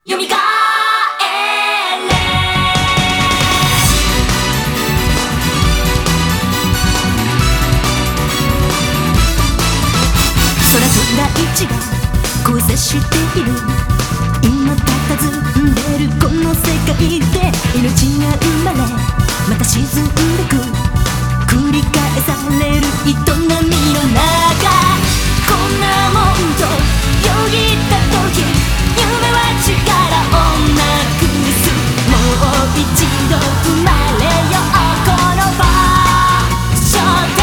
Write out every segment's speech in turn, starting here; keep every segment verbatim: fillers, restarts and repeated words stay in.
よみがえれ空と大地が交差している今佇んでるこの世界で命が生まれまた沈んでく繰り返される営みの中こんなもんとよぎった時夢は力をなくすもう一度生まれようこの場所で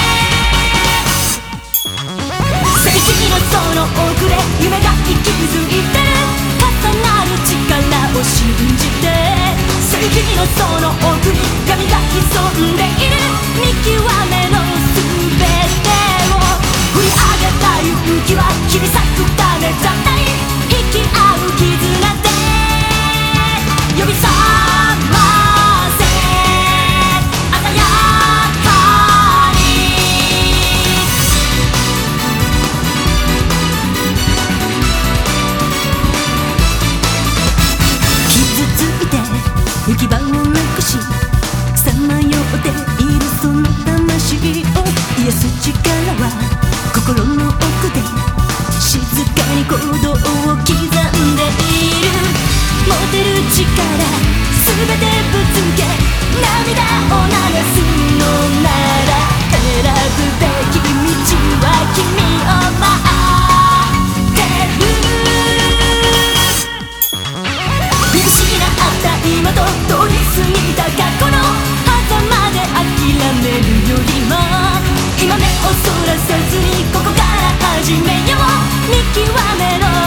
正義のその奥で夢が息づいてる重なる力を信じて正義のその奥に神が潜んでいる見極めの全てを振り上げた勇気は切り裂くためじゃない生き合う絆で呼び覚ませ鮮やかに傷ついて行き場をなくしさまよっているその魂を癒す力は心の奥で静かに鼓動を刻んでいる持てる力全てぶつけ涙を流すのなら選ぶべき道は君を待ってる見失った今と通り過ぎた過去の狭間で諦めるよりも今目をそらさずにここから始めよう見極めろ